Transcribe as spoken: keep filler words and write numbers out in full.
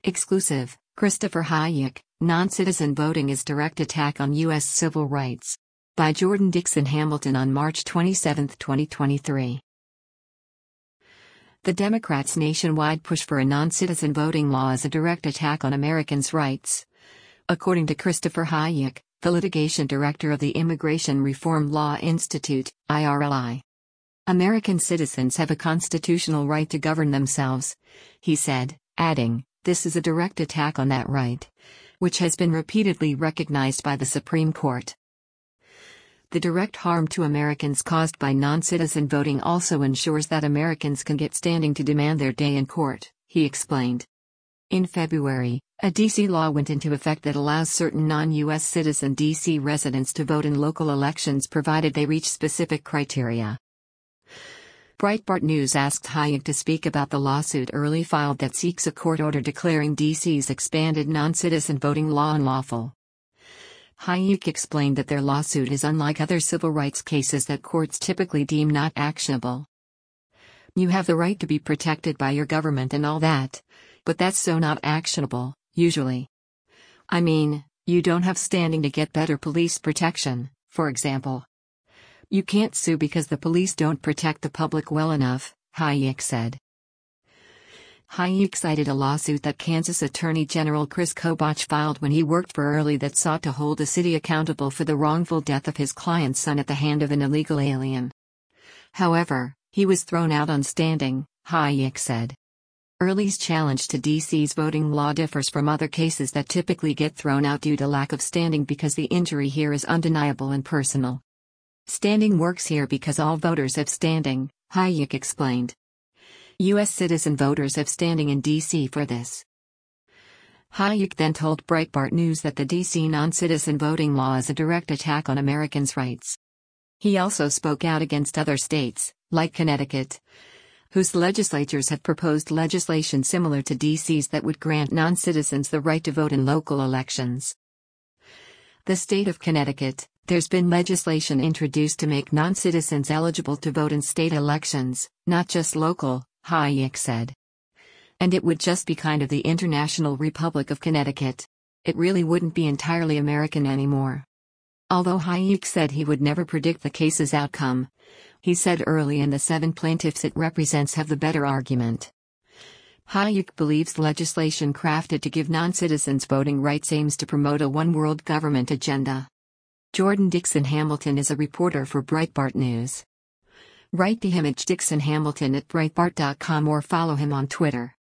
Exclusive, Christopher Hayek, Non-Citizen Voting is Direct Attack on U S Civil Rights. By Jordan Dixon Hamilton on March twenty-seventh, twenty twenty-three. The Democrats' nationwide push for a non-citizen voting law is a direct attack on Americans' rights. According to Christopher Hayek, the litigation director of the Immigration Reform Law Institute, I R L I. American citizens have a constitutional right to govern themselves, he said, adding, "This is a direct attack on that right, which has been repeatedly recognized by the Supreme Court." The direct harm to Americans caused by non-citizen voting also ensures that Americans can get standing to demand their day in court, he explained. In February, a D C law went into effect that allows certain non-U S citizen D C residents to vote in local elections provided they reach specific criteria. Breitbart News asked Hayek to speak about the lawsuit early filed that seeks a court order declaring D C's expanded non-citizen voting law unlawful. Hayek explained that their lawsuit is unlike other civil rights cases that courts typically deem not actionable. "You have the right to be protected by your government and all that, but that's so not actionable, usually. I mean, you don't have standing to get better police protection, for example. You can't sue because the police don't protect the public well enough," Hayek said. Hayek cited a lawsuit that Kansas Attorney General Chris Kobach filed when he worked for Early that sought to hold a city accountable for the wrongful death of his client's son at the hand of an illegal alien. However, he was thrown out on standing, Hayek said. Early's challenge to D C's voting law differs from other cases that typically get thrown out due to lack of standing because the injury here is undeniable and personal. "Standing works here because all voters have standing," Hayek explained. U S citizen voters have standing in D C for this. Hayek then told Breitbart News that the D C non-citizen voting law is a direct attack on Americans' rights. He also spoke out against other states, like Connecticut, whose legislatures have proposed legislation similar to D C's that would grant non-citizens the right to vote in local elections. The state of Connecticut, there's been legislation introduced to make non-citizens eligible to vote in state elections, not just local, Hayek said. And it would just be kind of the International Republic of Connecticut. It really wouldn't be entirely American anymore. Although Hayek said he would never predict the case's outcome, he said Early and the seven plaintiffs it represents have the better argument. Hayek believes legislation crafted to give non-citizens voting rights aims to promote a one-world government agenda. Jordan Dixon Hamilton is a reporter for Breitbart News. Write the image Dixon Hamilton at Breitbart dot com or follow him on Twitter.